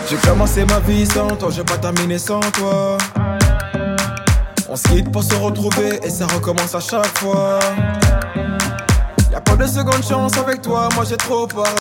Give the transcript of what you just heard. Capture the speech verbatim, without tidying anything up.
J'ai commencé ma vie sans toi, j'ai pas terminé sans toi. On se quitte pour se retrouver et ça recommence à chaque fois. Y'a pas de seconde chance avec toi, moi j'ai trop peur.